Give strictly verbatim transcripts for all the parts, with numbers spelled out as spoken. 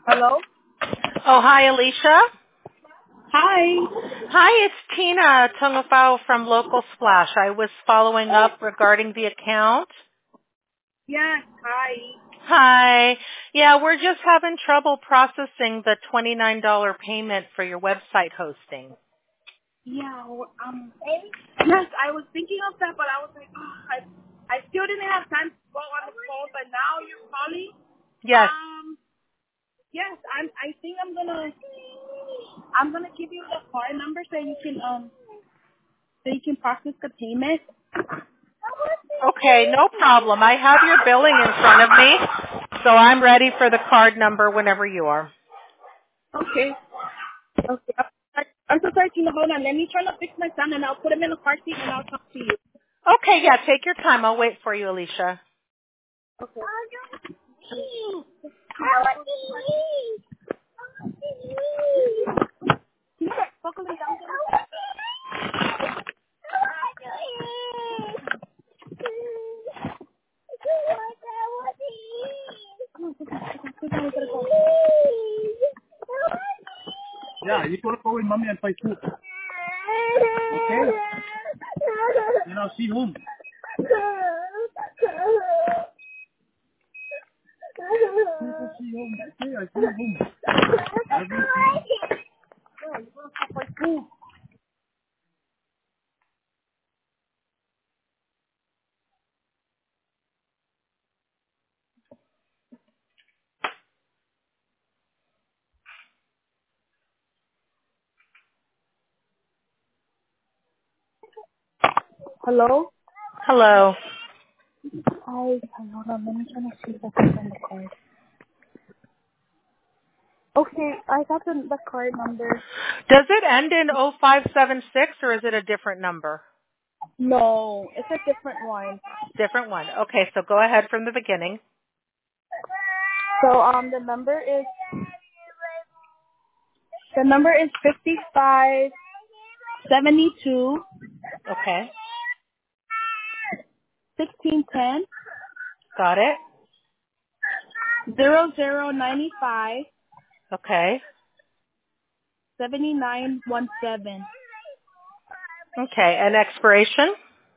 Hello? Oh, hi, Alicia. Hi. Hi, it's Tina Tungafao from Local Splash. I was following up regarding the account. Yes, hi. Hi. Yeah, we're just having trouble processing the twenty-nine dollars payment for your website hosting. Yeah, well, um, yes, I was thinking of that, but I was like, oh, I, I still didn't have time to go on the phone, but now you're calling. Yes. Um, yes, I'm, I think I'm gonna, I'm gonna give you the card number so you can, um, so you can process the payment. Okay, no problem. I have your billing in front of me, so I'm ready for the card number whenever you are. Okay. Okay. I, I'm so sorry, Tina. Hold on. Let me try to fix my son, and I'll put him in the car seat, and I'll talk to you. Okay, yeah, take your time. I'll wait for you, Alicia. Okay. Yeah, you gotta go with mommy and play food. Okay? And I'll see you home. I'll see you home. Okay, I'll see you home. Love you. Yeah, you gotta go play food. Hello? Hello. Hi. Hold on. Let me try to see if I can find the card. Okay, I got the, the card number. Does it end in oh five seven six or is it a different number? No, it's a different one. Different one. Okay, so go ahead from the beginning. So um, the number is the number is fifty five seventy two Okay. sixteen ten Got it. zero zero ninety five Okay. seventy nine one seven Okay. And expiration?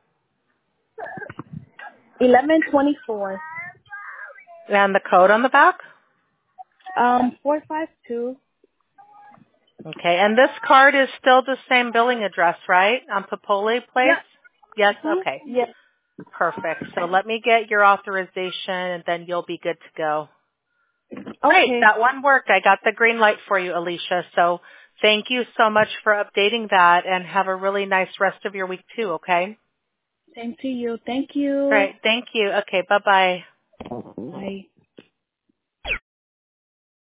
eleven twenty four And the code on the back? um four five two. Okay. And this card is still the same billing address, right? On Popole Place? Yeah. Yes? Mhm. Okay. Yes. Perfect. So let me get your authorization and then you'll be good to go. Great. Okay. That one worked. I got the green light for you, Alicia. So thank you so much for updating that and have a really nice rest of your week too, okay? Same to you. Thank All you. right. Thank you. Okay. Bye-bye. Bye.